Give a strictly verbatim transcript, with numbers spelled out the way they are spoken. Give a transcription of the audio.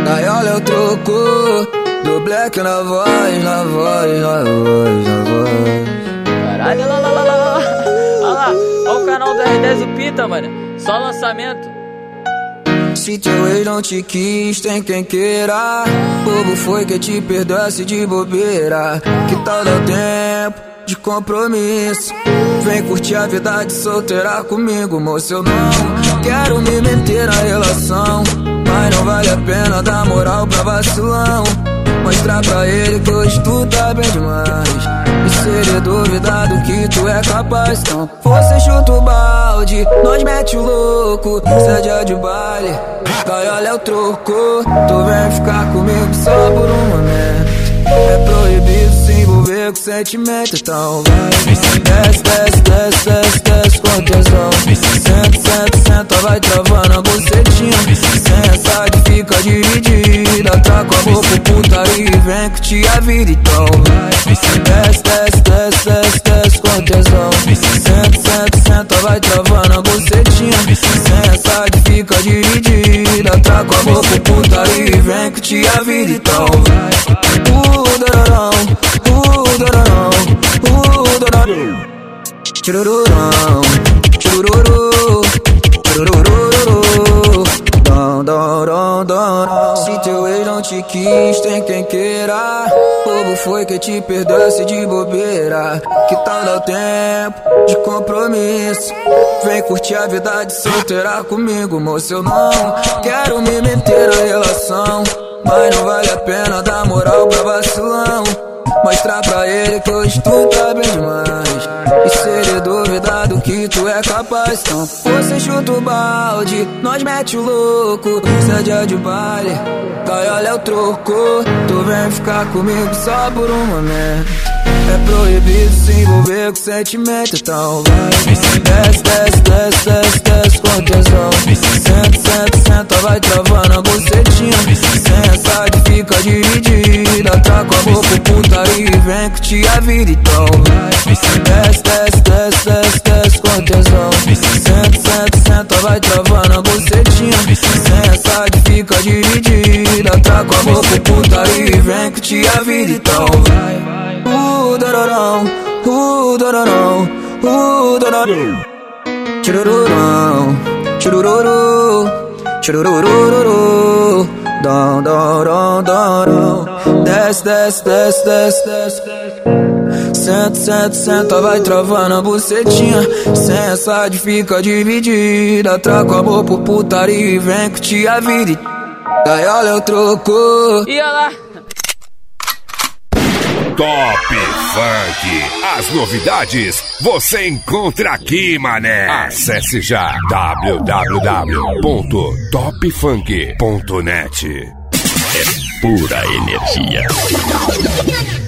Gaiola eu troco, do black na voz, na voz, na voz, na voz. Caralho, lá, lá, lá, lá. Olha lá, olha o canal do R dez, o Pita, mano. Só lançamento. Se teu ex não te quis, tem quem queira. Bobo foi que te perdoasse de bobeira. Que tal dar tempo de compromisso? Vem curtir a vida de solteira comigo, moço. Eu não quero me meter na relação, mas não vale a pena dar moral pra vacilão. Mostrar pra ele que hoje tu tá bem demais, e se ele duvidar do que tu é capaz, então você chuta o balde, nós mete o louco. Se é dia de baile, gaiola é o troco. Tu vem ficar comigo só por um momento. É proibido se envolver com sentimento, então vai. Desce, desce, desce, desce, desce com tesão. Senta, senta, senta, vai travando a bucetinha. Sem essa de fica dividida, tá com a boca putaria e vem curtir a vida, então vai. Desce, desce, desce, desce, desce com tesão. Senta, senta, senta, vai travando a bucetinha. Sem essa de fica dividida, tá com a boca putaria e vem curtir a vida, então vai. Udororão, udororão, udororão, churururão, chururu, churururu, dom, dom, dom, dom. Se teu ex não te quis, tem quem queira. Bobo foi que te perdoasse de bobeira. Que tal dar tempo de compromisso? Vem curtir a vida de solteira comigo, moço. Eu não quero me meter na relação, mas não vale a pena dar moral pra vacilão. Mostrar pra ele que hoje tu tá bem demais, e se ele duvidar do que tu é capaz, então você chuta o balde, nós mete o louco. Se é dia de baile, gaiola é o troco. Tu vem ficar comigo só por um momento. É proibido se envolver com sentimento, então vai. Desce, desce, desce, desce, desce com tesão. Senta, senta, senta, vai travando a bucetinha. Sem essa de fica dividida, tá com a boca putaria e vem curtir a vida, então vai. Desce, desce, desce, desce, desce com tesão. Senta, senta, senta, vai travando a bucetinha. Sem essa de fica dividida, tá com a boca putaria e vem curtir a vida, então vai. Udororão, udororão, udororão, churururão, churururu, churururu, dom, dom, dom, dom. Desce, desce, desce, desce, desce. Senta, senta, senta, vai travando a bucetinha. Sem essa de fica dividida, trago amor por putaria e vem curtir a vida. Gaiola eu troco. E olha lá. Top Funk. As novidades você encontra aqui, mané. Acesse já w w w ponto top funk ponto net. É pura energia.